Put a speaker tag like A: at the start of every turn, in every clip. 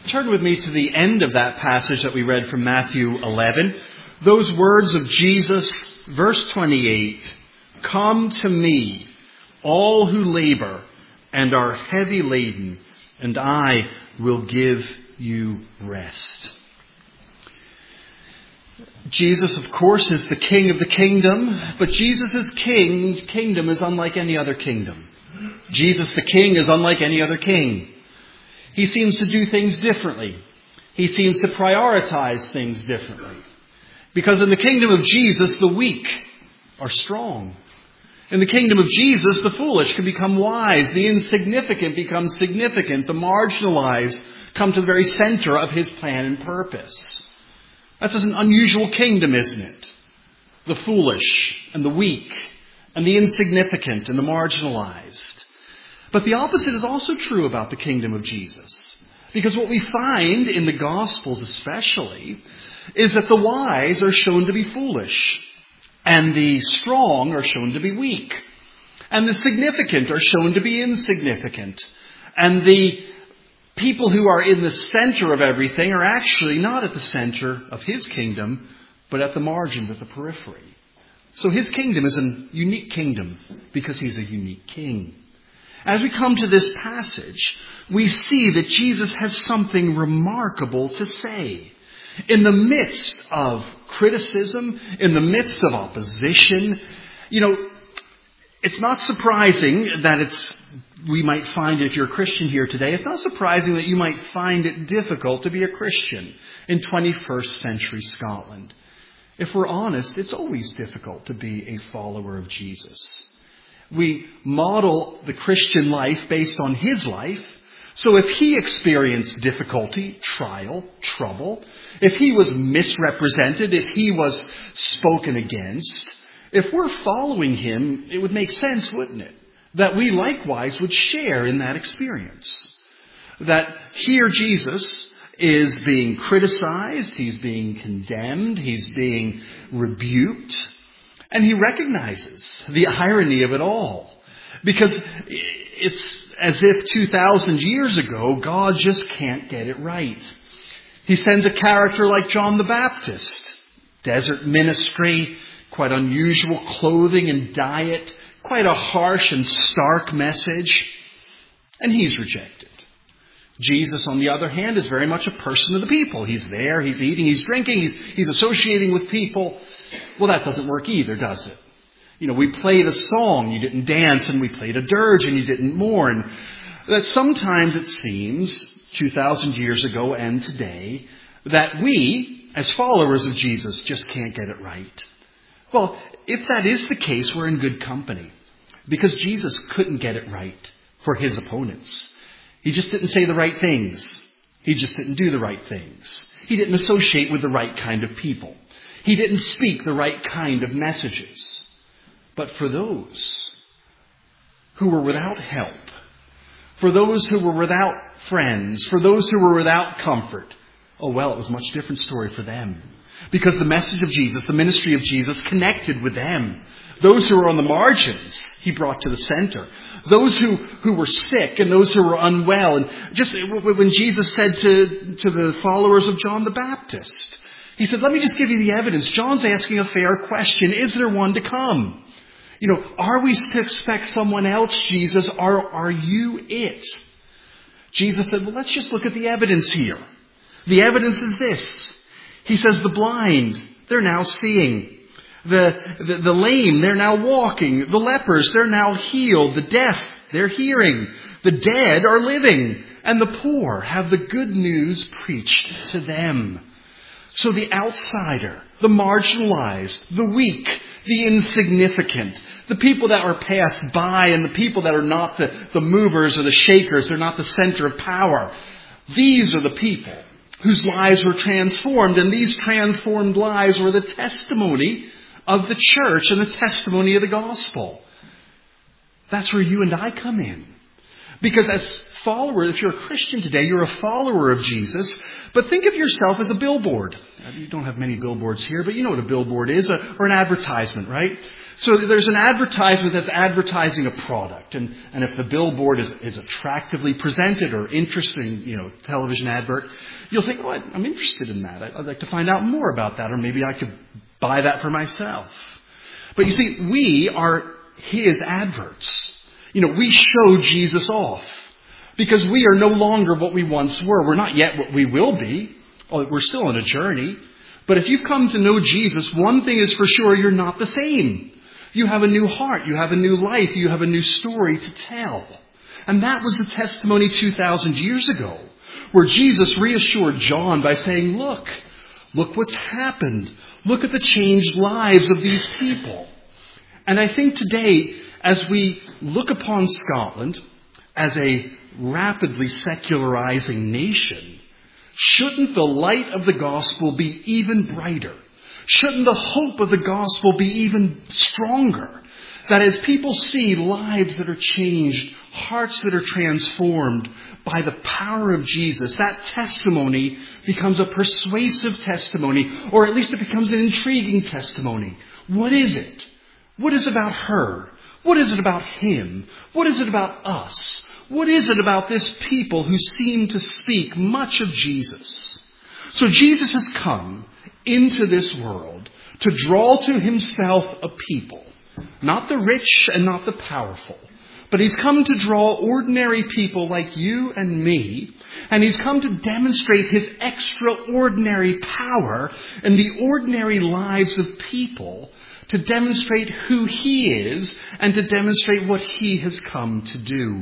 A: Turn with me to the end of that passage that we read from Matthew 11. Those words of Jesus, verse 28, "Come to me, all who labor and are heavy laden, and I will give you rest." Jesus, of course, is the king of the kingdom, but Jesus' kingdom is unlike any other kingdom. Jesus the king is unlike any other king. He seems to do things differently. He seems to prioritize things differently. Because in the kingdom of Jesus, the weak are strong. In the kingdom of Jesus, the foolish can become wise. The insignificant become significant. The marginalized come to the very center of his plan and purpose. That's an unusual kingdom, isn't it? The foolish and the weak and the insignificant and the marginalized. But the opposite is also true about the kingdom of Jesus. Because what we find in the Gospels especially is that the wise are shown to be foolish. And the strong are shown to be weak. And the significant are shown to be insignificant. And the people who are in the center of everything are actually not at the center of his kingdom, but at the margins, at the periphery. So his kingdom is a unique kingdom because he's a unique king. As we come to this passage, we see that Jesus has something remarkable to say. In the midst of criticism, in the midst of opposition, it's not surprising that we might find, if you're a Christian here today, it's not surprising that you might find it difficult to be a Christian in 21st century Scotland. If we're honest, it's always difficult to be a follower of Jesus. We model the Christian life based on his life. So if he experienced difficulty, trial, trouble, if he was misrepresented, if he was spoken against, if we're following him, it would make sense, wouldn't it? That we likewise would share in that experience. That here Jesus is being criticized, he's being condemned, he's being rebuked, and he recognizes the irony of it all. Because it's as if 2,000 years ago, God just can't get it right. He sends a character like John the Baptist. Desert ministry, quite unusual clothing and diet, quite a harsh and stark message. And he's rejected. Jesus, on the other hand, is very much a person of the people. He's there, he's eating, he's drinking, he's associating with people. Well, that doesn't work either, does it? We played a song, you didn't dance, and we played a dirge, and you didn't mourn. That sometimes it seems, 2,000 years ago and today, that we, as followers of Jesus, just can't get it right. Well, if that is the case, we're in good company. Because Jesus couldn't get it right for his opponents. He just didn't say the right things. He just didn't do the right things. He didn't associate with the right kind of people. He didn't speak the right kind of messages. But for those who were without help, for those who were without friends, for those who were without comfort, it was a much different story for them. Because the message of Jesus, the ministry of Jesus connected with them. Those who were on the margins, he brought to the center. Those who were sick and those who were unwell. And just when Jesus said to the followers of John the Baptist, he said, let me just give you the evidence. John's asking a fair question. Is there one to come? Are we to expect someone else, Jesus? Are you it? Jesus said, let's just look at the evidence here. The evidence is this. He says the blind, they're now seeing. The lame, they're now walking. The lepers, they're now healed. The deaf, they're hearing. The dead are living. And the poor have the good news preached to them. So the outsider, the marginalized, the weak, the insignificant, the people that are passed by and the people that are not the movers or the shakers, they're not the center of power. These are the people whose lives were transformed, and these transformed lives were the testimony of the church and the testimony of the gospel. That's where you and I come in. Because as followers, if you're a Christian today, you're a follower of Jesus, but think of yourself as a billboard. You don't have many billboards here, but you know what a billboard is, or an advertisement, right? So there's an advertisement that's advertising a product. And if the billboard is attractively presented or interesting, television advert, you'll think, oh, I'm interested in that. I'd like to find out more about that. Or maybe I could buy that for myself. But you see, we are his adverts. We show Jesus off. Because we are no longer what we once were. We're not yet what we will be. We're still on a journey. But if you've come to know Jesus, one thing is for sure, you're not the same. You have a new heart. You have a new life. You have a new story to tell. And that was the testimony 2,000 years ago, where Jesus reassured John by saying, look what's happened. Look at the changed lives of these people. And I think today, as we look upon Scotland as a rapidly secularizing nation, shouldn't the light of the gospel be even brighter? Shouldn't the hope of the gospel be even stronger? That as people see lives that are changed, hearts that are transformed by the power of Jesus, that testimony becomes a persuasive testimony, or at least it becomes an intriguing testimony. What is it? What is it about her? What is it about him? What is it about us? What is it about this people who seem to speak much of Jesus? So Jesus has come into this world to draw to himself a people, not the rich and not the powerful, but he's come to draw ordinary people like you and me, and he's come to demonstrate his extraordinary power in the ordinary lives of people, to demonstrate who he is and to demonstrate what he has come to do.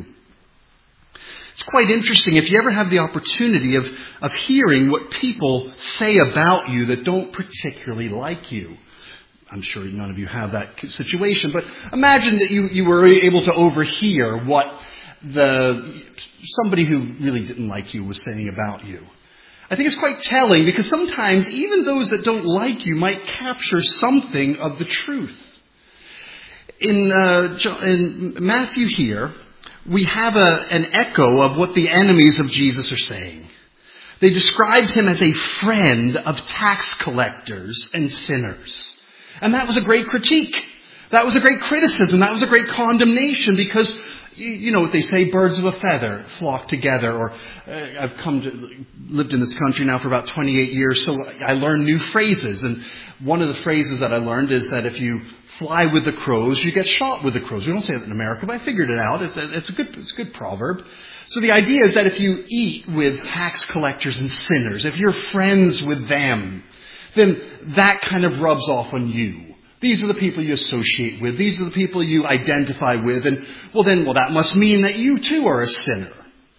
A: It's quite interesting if you ever have the opportunity of hearing what people say about you that don't particularly like you. I'm sure none of you have that situation, but imagine that you were able to overhear what somebody who really didn't like you was saying about you. I think it's quite telling, because sometimes even those that don't like you might capture something of the truth. In Matthew here, we have an echo of what the enemies of Jesus are saying. They described him as a friend of tax collectors and sinners. And that was a great critique. That was a great criticism. That was a great condemnation, because you know what they say, birds of a feather flock together. Or I've lived in this country now for about 28 years, so I learned new phrases. And one of the phrases that I learned is that if you fly with the crows, you get shot with the crows. We don't say that in America, but I figured it out. It's a good proverb. So the idea is that if you eat with tax collectors and sinners, if you're friends with them, then that kind of rubs off on you. These are the people you associate with. These are the people you identify with. And that must mean that you too are a sinner.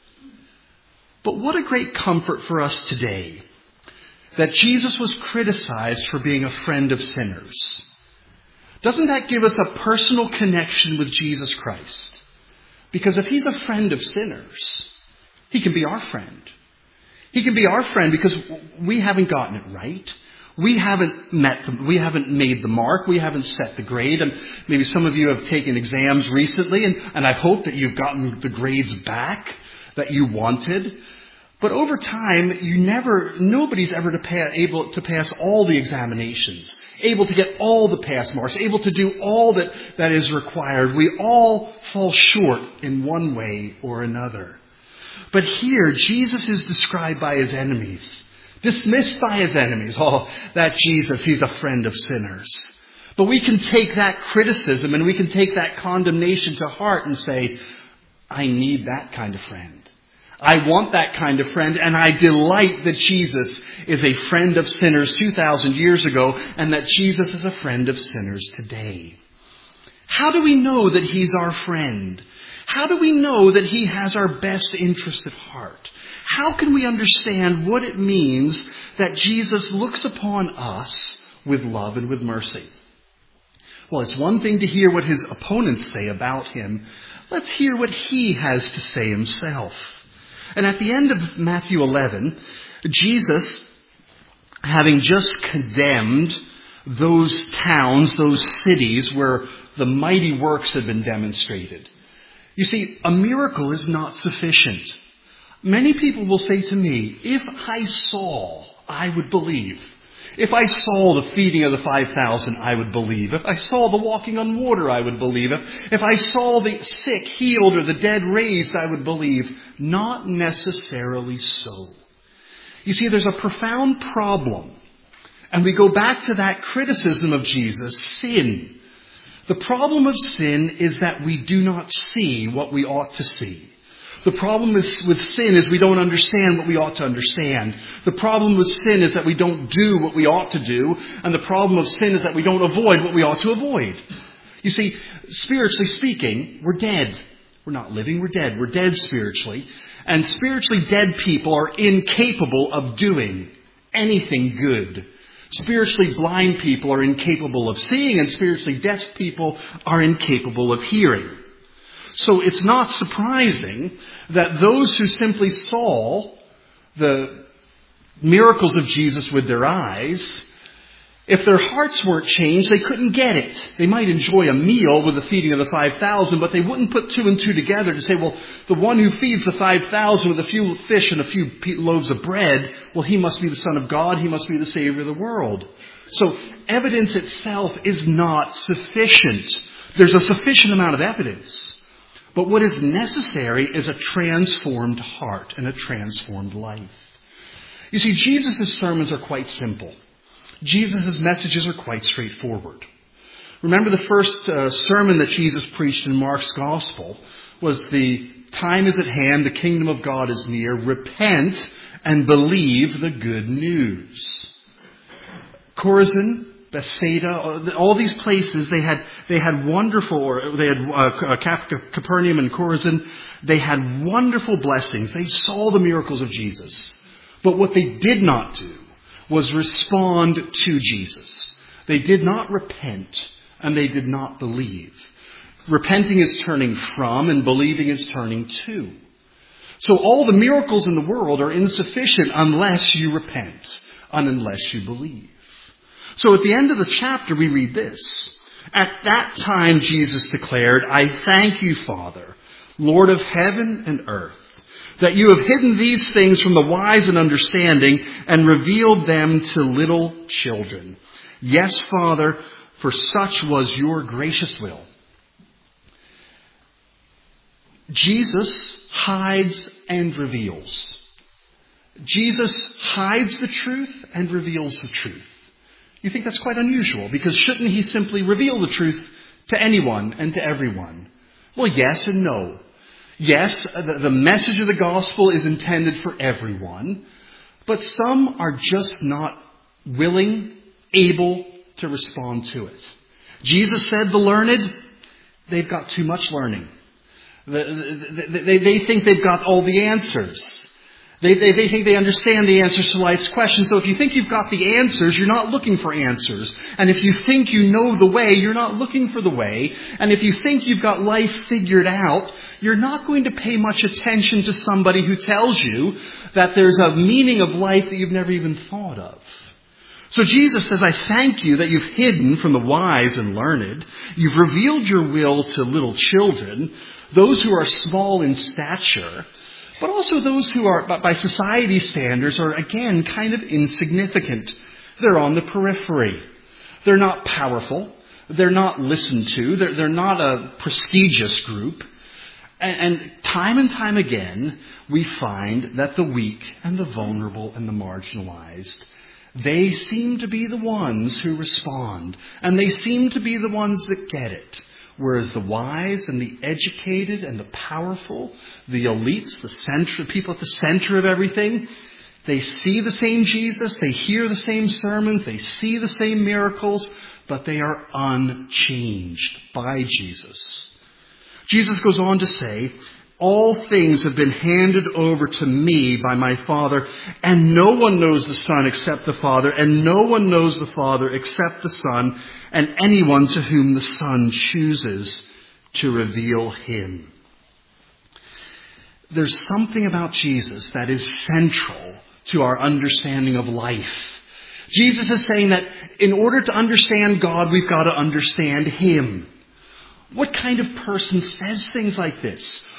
A: But what a great comfort for us today that Jesus was criticized for being a friend of sinners. Doesn't that give us a personal connection with Jesus Christ? Because if he's a friend of sinners, he can be our friend. He can be our friend because we haven't gotten it right. We haven't made the mark. We haven't set the grade. And maybe some of you have taken exams recently, and I hope that you've gotten the grades back that you wanted. But over time, nobody's ever able to pass all the examinations, able to get all the pass marks, able to do all that is required. We all fall short in one way or another. But here, Jesus is described by his enemies, dismissed by his enemies. Oh, that Jesus, he's a friend of sinners. But we can take that criticism and we can take that condemnation to heart and say, I need that kind of friend. I want that kind of friend, and I delight that Jesus is a friend of sinners 2,000 years ago, and that Jesus is a friend of sinners today. How do we know that he's our friend? How do we know that he has our best interest at heart? How can we understand what it means that Jesus looks upon us with love and with mercy? Well, it's one thing to hear what his opponents say about him. Let's hear what he has to say himself. And at the end of Matthew 11, Jesus, having just condemned those towns, those cities where the mighty works had been demonstrated. You see, a miracle is not sufficient. Many people will say to me, if I saw, I would believe. If I saw the feeding of the 5,000, I would believe. If I saw the walking on water, I would believe. If I saw the sick healed or the dead raised, I would believe. Not necessarily so. You see, there's a profound problem. And we go back to that criticism of Jesus, sin. The problem of sin is that we do not see what we ought to see. The problem with sin is we don't understand what we ought to understand. The problem with sin is that we don't do what we ought to do. And the problem of sin is that we don't avoid what we ought to avoid. You see, spiritually speaking, we're dead. We're not living, we're dead. We're dead spiritually. And spiritually dead people are incapable of doing anything good. Spiritually blind people are incapable of seeing, and spiritually deaf people are incapable of hearing. So it's not surprising that those who simply saw the miracles of Jesus with their eyes, if their hearts weren't changed, they couldn't get it. They might enjoy a meal with the feeding of the 5,000, but they wouldn't put two and two together to say, well, the one who feeds the 5,000 with a few fish and a few loaves of bread, well, he must be the Son of God. He must be the Savior of the world. So evidence itself is not sufficient. There's a sufficient amount of evidence. But what is necessary is a transformed heart and a transformed life. You see, Jesus' sermons are quite simple. Jesus' messages are quite straightforward. Remember the first sermon that Jesus preached in Mark's Gospel was the time is at hand, the kingdom of God is near, repent and believe the good news. Chorazin, Bethsaida, all these places, they had Capernaum and Chorazin, they had wonderful blessings. They saw the miracles of Jesus. But what they did not do was respond to Jesus. They did not repent, and they did not believe. Repenting is turning from, and believing is turning to. So all the miracles in the world are insufficient unless you repent, and unless you believe. So at the end of the chapter, we read this. At that time, Jesus declared, I thank you, Father, Lord of heaven and earth, that you have hidden these things from the wise and understanding and revealed them to little children. Yes, Father, for such was your gracious will. Jesus hides and reveals. Jesus hides the truth and reveals the truth. You think that's quite unusual, because shouldn't he simply reveal the truth to anyone and to everyone? Well, yes and no. Yes, the message of the gospel is intended for everyone, but some are just not willing, able to respond to it. Jesus said the learned, they've got too much learning. They think they've got all the answers. They think they understand the answers to life's questions. So if you think you've got the answers, you're not looking for answers. And if you think you know the way, you're not looking for the way. And if you think you've got life figured out, you're not going to pay much attention to somebody who tells you that there's a meaning of life that you've never even thought of. So Jesus says, I thank you that you've hidden from the wise and learned. You've revealed your will to little children, those who are small in stature, but also those who are, by society standards, are again kind of insignificant. They're on the periphery. They're not powerful. They're not listened to. They're not a prestigious group. And time again, we find that the weak and the vulnerable and the marginalized, they seem to be the ones who respond. And they seem to be the ones that get it. Whereas the wise and the educated and the powerful, the elites, the people at the center of everything, they see the same Jesus, they hear the same sermons, they see the same miracles, but they are unchanged by Jesus. Jesus goes on to say, all things have been handed over to me by my Father, and no one knows the Son except the Father, and no one knows the Father except the Son, and anyone to whom the Son chooses to reveal him. There's something about Jesus that is central to our understanding of life. Jesus is saying that in order to understand God, we've got to understand him. What kind of person says things like this?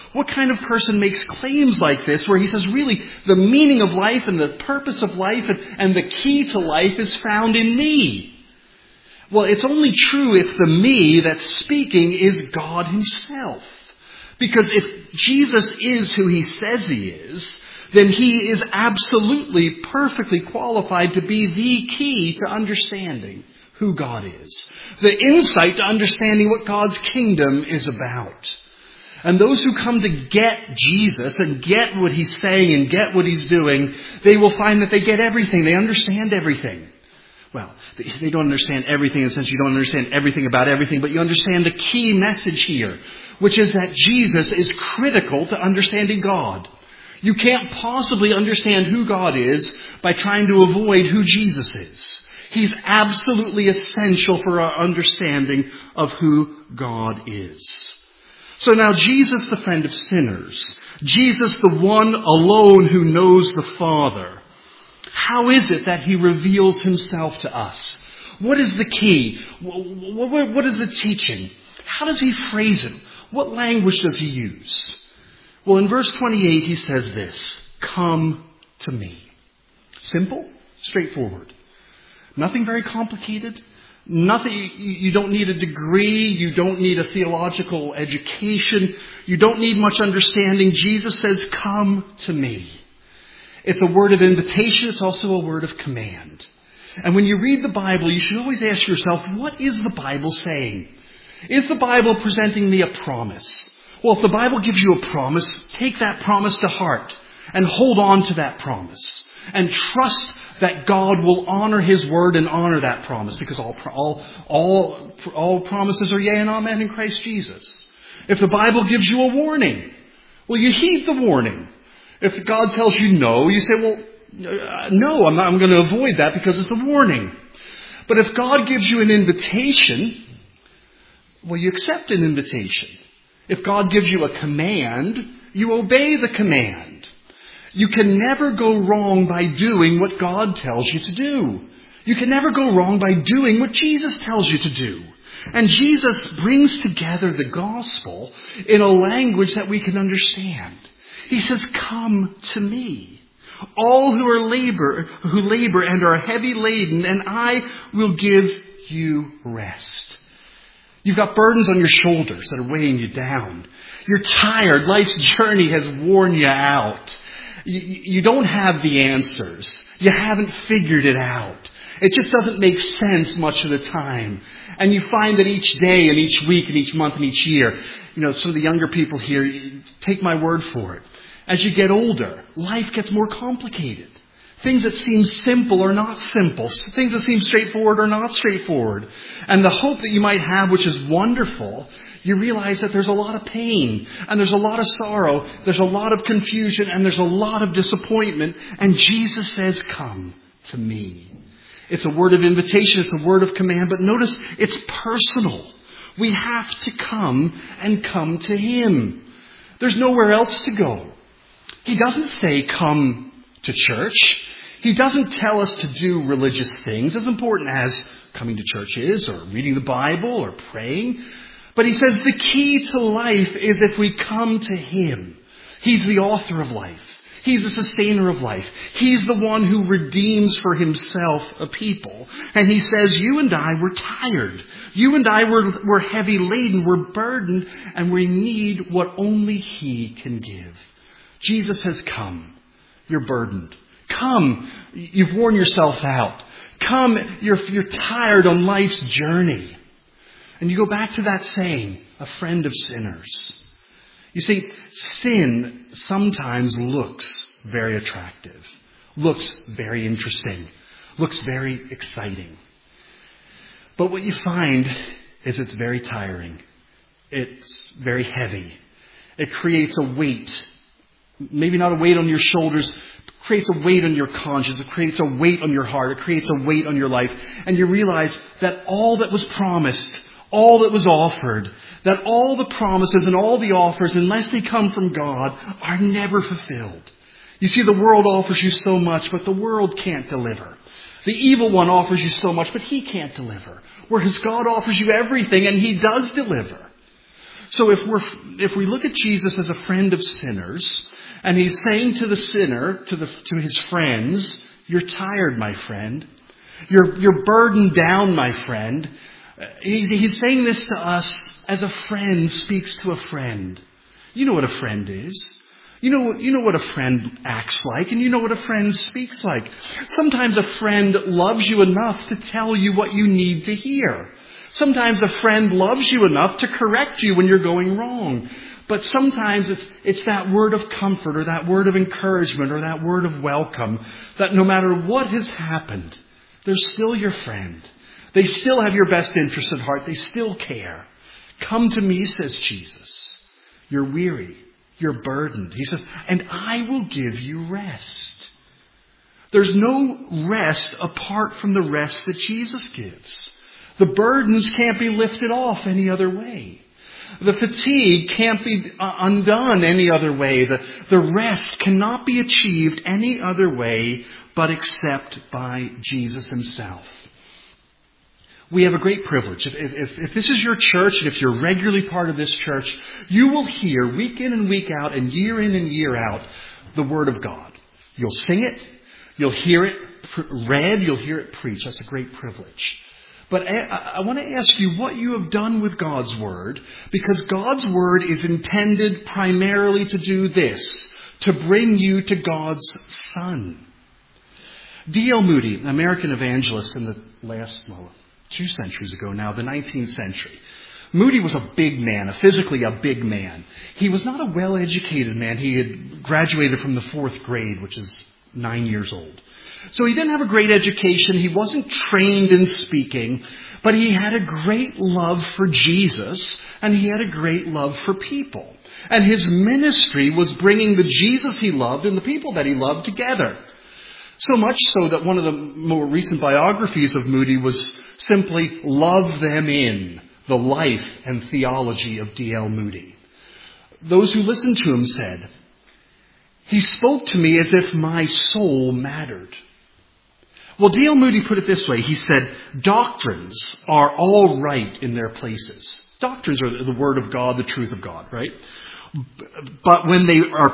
A: What kind of person makes claims like this where he says, really, the meaning of life and the purpose of life and the key to life is found in me? Well, it's only true if the me that's speaking is God himself. Because if Jesus is who he says he is, then he is absolutely, perfectly qualified to be the key to understanding who God is. The insight to understanding what God's kingdom is about. And those who come to get Jesus and get what he's saying and get what he's doing, they will find that they get everything. They understand everything. Well, they don't understand everything in the sense you don't understand everything about everything, but you understand the key message here, which is that Jesus is critical to understanding God. You can't possibly understand who God is by trying to avoid who Jesus is. He's absolutely essential for our understanding of who God is. So now Jesus, the friend of sinners, Jesus, the one alone who knows the Father, how is it that he reveals himself to us? What is the key? What is the teaching? How does he phrase it? What language does he use? Well, in verse 28, he says this, come to me. Simple, straightforward. Nothing very complicated. Nothing. You don't need a degree. You don't need a theological education. You don't need much understanding. Jesus says, come to me. It's a word of invitation. It's also a word of command. And when you read the Bible, you should always ask yourself, what is the Bible saying? Is the Bible presenting me a promise? Well, if the Bible gives you a promise, take that promise to heart and hold on to that promise. And trust that God will honor his word and honor that promise, because all promises are yea and amen in Christ Jesus. If the Bible gives you a warning, well, you heed the warning. If God tells you no, you say, well, no, I'm going to avoid that because it's a warning. But if God gives you an invitation, well, you accept an invitation. If God gives you a command, you obey the command. You can never go wrong by doing what God tells you to do. You can never go wrong by doing what Jesus tells you to do. And Jesus brings together the gospel in a language that we can understand. He says, come to me, all who labor and are heavy laden, and I will give you rest. You've got burdens on your shoulders that are weighing you down. You're tired. Life's journey has worn you out. You don't have the answers. You haven't figured it out. It just doesn't make sense much of the time. And you find that each day and each week and each month and each year, some of the younger people here, take my word for it. As you get older, life gets more complicated. Things that seem simple are not simple. Things that seem straightforward are not straightforward. And the hope that you might have, which is wonderful, you realize that there's a lot of pain, and there's a lot of sorrow, there's a lot of confusion, and there's a lot of disappointment. And Jesus says, come to me. It's a word of invitation, it's a word of command, but notice it's personal. We have to come and come to him. There's nowhere else to go. He doesn't say come to church. He doesn't tell us to do religious things, as important as coming to church is, or reading the Bible, or praying. But he says the key to life is if we come to him. He's the author of life. He's the sustainer of life. He's the one who redeems for himself a people. And he says, you and I were tired. You and I were heavy laden. We're burdened. And we need what only he can give. Jesus has come. You're burdened. Come. You've worn yourself out. Come. You're tired on life's journey. And you go back to that saying, a friend of sinners. You see, sin sometimes looks very attractive, looks very interesting, looks very exciting. But what you find is it's very tiring. It's very heavy. It creates a weight, maybe not a weight on your shoulders, it creates a weight on your conscience. It creates a weight on your heart. It creates a weight on your life. And you realize that all that was promised, all that was offered, that all the promises and all the offers, unless they come from God, are never fulfilled. You see, the world offers you so much, but the world can't deliver. The evil one offers you so much, but he can't deliver. Whereas God offers you everything, and he does deliver. So if we look at Jesus as a friend of sinners, and he's saying to the sinner, to his friends, "You're tired, my friend. You're burdened down, my friend." He's saying this to us as a friend speaks to a friend. You know what a friend is. You know what a friend acts like, and you know what a friend speaks like. Sometimes a friend loves you enough to tell you what you need to hear. Sometimes a friend loves you enough to correct you when you're going wrong. But sometimes it's that word of comfort or that word of encouragement or that word of welcome that no matter what has happened, they're still your friend. They still have your best interest at heart. They still care. "Come to me," says Jesus. "You're weary. You're burdened." He says, "and I will give you rest." There's no rest apart from the rest that Jesus gives. The burdens can't be lifted off any other way. The fatigue can't be undone any other way. The rest cannot be achieved any other way but except by Jesus himself. We have a great privilege. If this is your church, and if you're regularly part of this church, you will hear week in and week out and year out the Word of God. You'll sing it. You'll hear it read. You'll hear it preached. That's a great privilege. But I want to ask you what you have done with God's Word, because God's Word is intended primarily to do this, to bring you to God's Son. D.L. Moody, an American evangelist in the last, 2 centuries ago now, the 19th century. Moody was a big man, physically a big man. He was not a well-educated man. He had graduated from the 4th grade, which is 9 years old. So he didn't have a great education. He wasn't trained in speaking, but he had a great love for Jesus, and he had a great love for people. And his ministry was bringing the Jesus he loved and the people that he loved together. So much so that one of the more recent biographies of Moody was simply "Love Them In, the Life and Theology of D.L. Moody." Those who listened to him said, "He spoke to me as if my soul mattered." Well, D.L. Moody put it this way. He said, "Doctrines are all right in their places." Doctrines are the Word of God, the truth of God, right? But when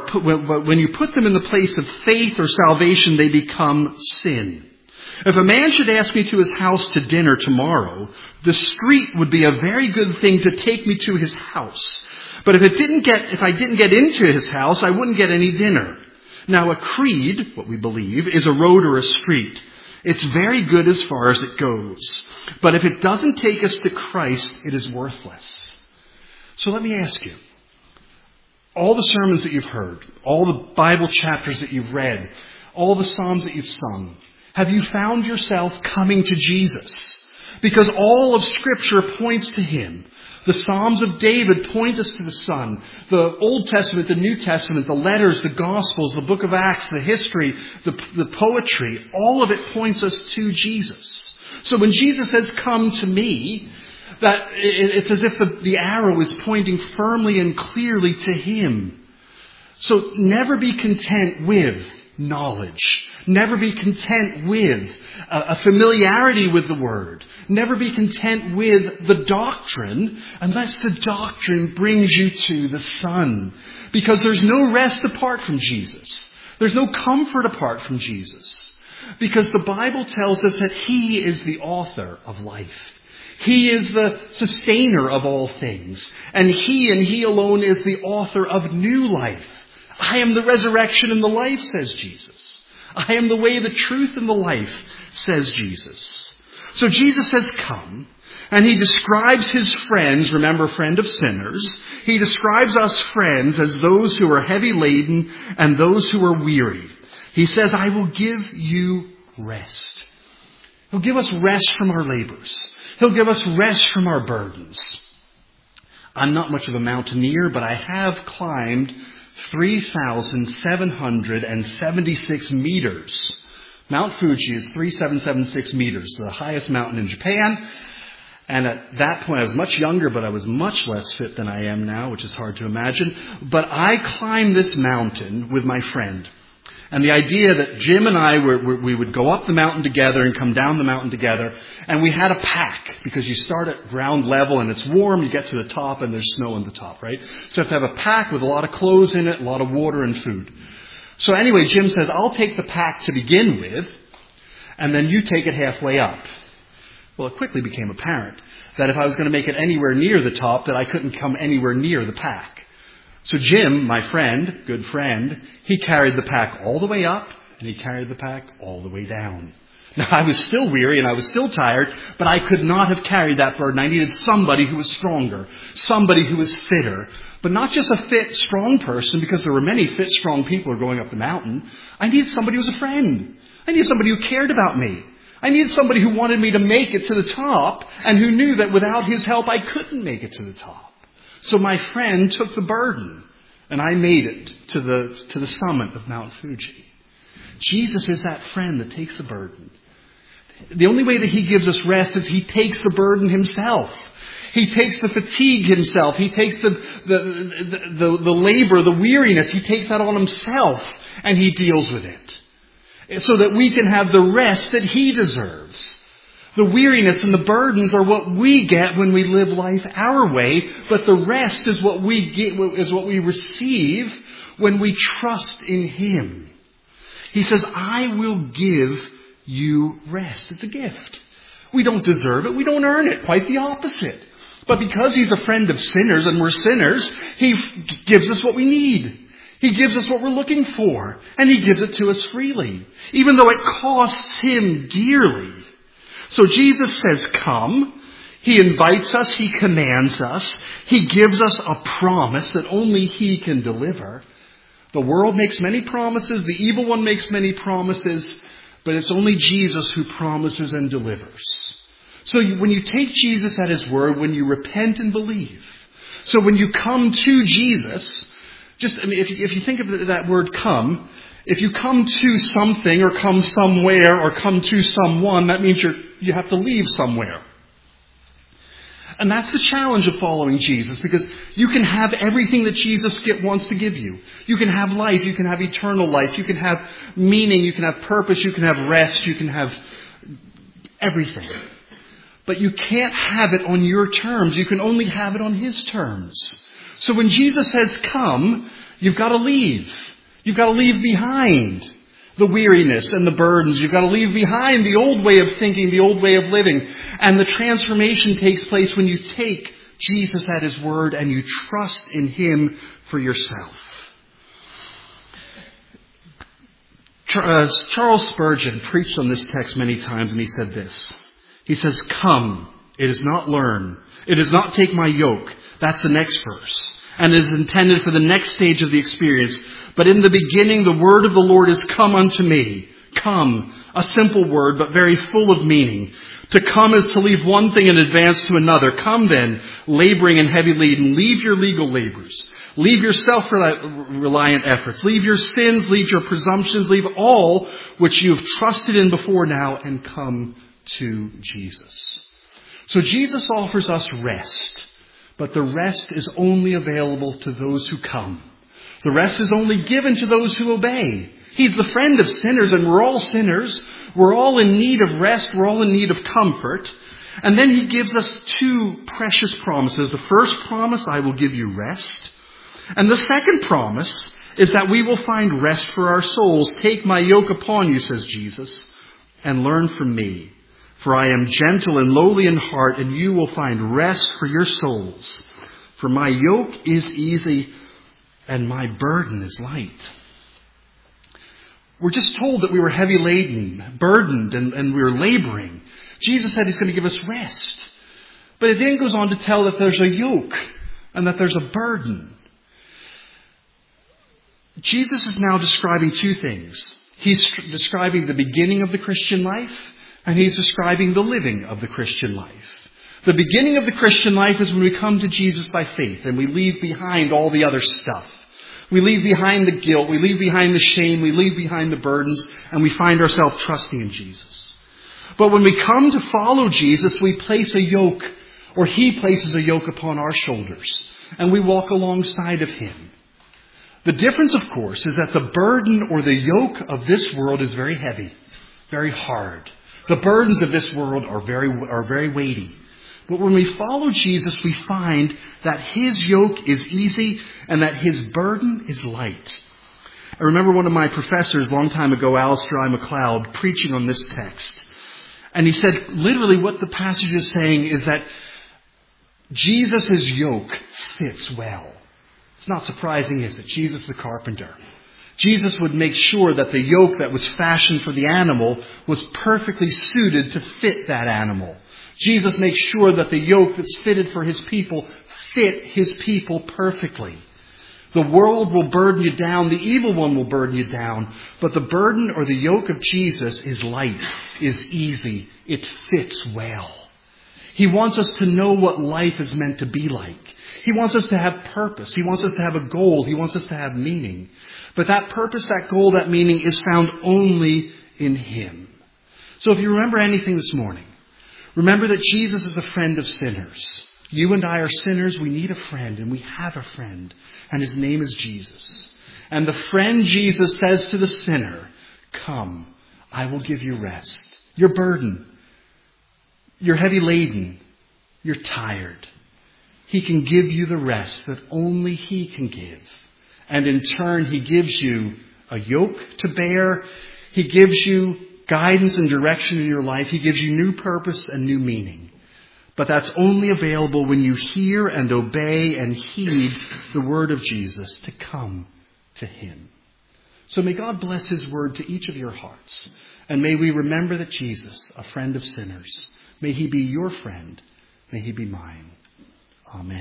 A: you put them in the place of faith or salvation, they become sin. If a man should ask me to his house to dinner tomorrow, the street would be a very good thing to take me to his house. But if I didn't get into his house, I wouldn't get any dinner. Now, a creed, what we believe, is a road or a street. It's very good as far as it goes. But if it doesn't take us to Christ, it is worthless. So let me ask you, all the sermons that you've heard, all the Bible chapters that you've read, all the Psalms that you've sung, have you found yourself coming to Jesus? Because all of Scripture points to Him. The Psalms of David point us to the Son. The Old Testament, the New Testament, the letters, the Gospels, the book of Acts, the history, the poetry, all of it points us to Jesus. So when Jesus says, "Come to me," that it's as if the arrow is pointing firmly and clearly to Him. So never be content with knowledge. Never be content with a familiarity with the Word. Never be content with the doctrine unless the doctrine brings you to the Son. Because there's no rest apart from Jesus. There's no comfort apart from Jesus. Because the Bible tells us that He is the author of life. He is the sustainer of all things. And He alone is the author of new life. "I am the resurrection and the life," says Jesus. "I am the way, the truth, and the life," says Jesus. So Jesus says, "Come." And He describes His friends, remember, friend of sinners. He describes us friends as those who are heavy laden and those who are weary. He says, "I will give you rest." He'll give us rest from our labors. He'll give us rest from our burdens. I'm not much of a mountaineer, but I have climbed 3,776 meters. Mount Fuji is 3,776 meters, the highest mountain in Japan. And at that point, I was much younger, but I was much less fit than I am now, which is hard to imagine. But I climbed this mountain with my friend. And the idea that Jim and I, we would go up the mountain together and come down the mountain together. And we had a pack, because you start at ground level and it's warm, you get to the top and there's snow on the top, right? So you have to have a pack with a lot of clothes in it, a lot of water and food. So anyway, Jim says, I'll take the pack to begin with, and then you take it halfway up. Well, it quickly became apparent that if I was going to make it anywhere near the top, that I couldn't come anywhere near the pack. So Jim, my friend, good friend, he carried the pack all the way up, and he carried the pack all the way down. Now, I was still weary and I was still tired, but I could not have carried that burden. I needed somebody who was stronger, somebody who was fitter, but not just a fit, strong person, because there were many fit, strong people who were going up the mountain. I needed somebody who was a friend. I needed somebody who cared about me. I needed somebody who wanted me to make it to the top, and who knew that without his help I couldn't make it to the top. So my friend took the burden, and I made it to the summit of Mount Fuji. Jesus is that friend that takes the burden. The only way that he gives us rest is he takes the burden himself. He takes the fatigue himself. He takes the labor, the weariness. He takes that on himself, and he deals with it, so that we can have the rest that he deserves. The weariness and the burdens are what we get when we live life our way, but the rest is what we get, is what we receive when we trust in him. He says, I will give you rest. It's a gift. We don't deserve it. We don't earn it. Quite the opposite. But because he's a friend of sinners and we're sinners, he gives us what we need. He gives us what we're looking for. And he gives it to us freely, even though it costs him dearly. So Jesus says, come. He invites us. He commands us. He gives us a promise that only he can deliver. The world makes many promises. The evil one makes many promises. But it's only Jesus who promises and delivers. So when you take Jesus at his word, when you repent and believe. So when you come to Jesus, if you think of that word come, if you come to something or come somewhere or come to someone, that means you have to leave somewhere. And that's the challenge of following Jesus, because you can have everything that Jesus wants to give you. You can have life, you can have eternal life, you can have meaning, you can have purpose, you can have rest, you can have everything. But you can't have it on your terms. You can only have it on his terms. So when Jesus says come, you've got to leave. You've got to leave behind the weariness and the burdens. You've got to leave behind the old way of thinking, the old way of living. And the transformation takes place when you take Jesus at his word and you trust in him for yourself. Charles Spurgeon preached on this text many times, and he said this. He says, come, it is not learn. It is not take my yoke. That's the next verse. And is intended for the next stage of the experience. But in the beginning, the word of the Lord is come unto me. Come, a simple word, but very full of meaning. To come is to leave one thing and advance to another. Come then, laboring and heavy laden. Leave your legal labors. Leave your self-reliant efforts. Leave your sins. Leave your presumptions. Leave all which you have trusted in before now and come to Jesus. So Jesus offers us rest. But the rest is only available to those who come. The rest is only given to those who obey. He's the friend of sinners, and we're all sinners. We're all in need of rest. We're all in need of comfort. And then he gives us two precious promises. The first promise, I will give you rest. And the second promise is that we will find rest for our souls. Take my yoke upon you, says Jesus, and learn from me. For I am gentle and lowly in heart, and you will find rest for your souls. For my yoke is easy, and my burden is light. We're just told that we were heavy laden, burdened, and we were laboring. Jesus said he's going to give us rest. But it then goes on to tell that there's a yoke, and that there's a burden. Jesus is now describing two things. He's describing the beginning of the Christian life, and he's describing the living of the Christian life. The beginning of the Christian life is when we come to Jesus by faith and we leave behind all the other stuff. We leave behind the guilt, we leave behind the shame, we leave behind the burdens, and we find ourselves trusting in Jesus. But when we come to follow Jesus, we place a yoke, or he places a yoke upon our shoulders, and we walk alongside of him. The difference, of course, is that the burden or the yoke of this world is very heavy, very hard. The burdens of this world are very weighty. But when we follow Jesus, we find that his yoke is easy and that his burden is light. I remember one of my professors a long time ago, Alistair I. MacLeod, preaching on this text. And he said, literally what the passage is saying is that Jesus' yoke fits well. It's not surprising, is it? Jesus the carpenter. Jesus would make sure that the yoke that was fashioned for the animal was perfectly suited to fit that animal. Jesus makes sure that the yoke that's fitted for his people fit his people perfectly. The world will burden you down. The evil one will burden you down. But the burden or the yoke of Jesus is light, is easy. It fits well. He wants us to know what life is meant to be like. He wants us to have purpose. He wants us to have a goal. He wants us to have meaning. But that purpose, that goal, that meaning is found only in him. So if you remember anything this morning, remember that Jesus is a friend of sinners. You and I are sinners. We need a friend, and we have a friend, and his name is Jesus. And the friend Jesus says to the sinner, come, I will give you rest. You're burdened. You're heavy laden. You're tired. He can give you the rest that only he can give. And in turn, he gives you a yoke to bear. He gives you guidance and direction in your life. He gives you new purpose and new meaning. But that's only available when you hear and obey and heed the word of Jesus to come to him. So may God bless his word to each of your hearts. And may we remember that Jesus, a friend of sinners, may he be your friend. May he be mine. Amen.